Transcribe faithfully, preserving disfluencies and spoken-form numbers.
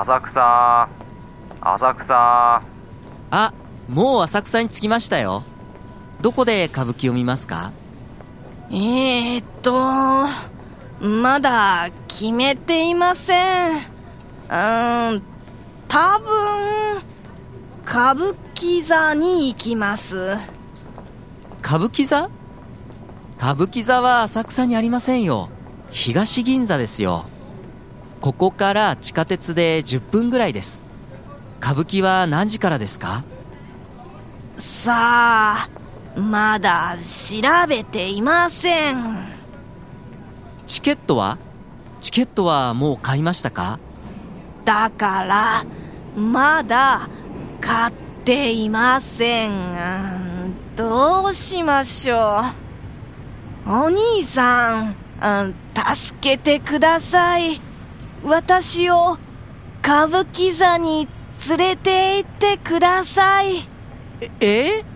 浅草、浅草。 あ、もう浅草に着きましたよ。どこで歌舞伎を見ますか？ えーっとまだ決めていません。うーん多分歌舞伎座に行きます。 歌舞伎座？歌舞伎座は浅草にありませんよ。東銀座ですよ。ここから地下鉄でじゅっぷんぐらいです。歌舞伎は何時からですか？ さあ、まだ調べていません。 チケットは？チケットはもう買いましたか？ だからまだ買っていません。どうしましょう。お兄さん、助けてください。私を歌舞伎座に連れて行ってください。 え、えー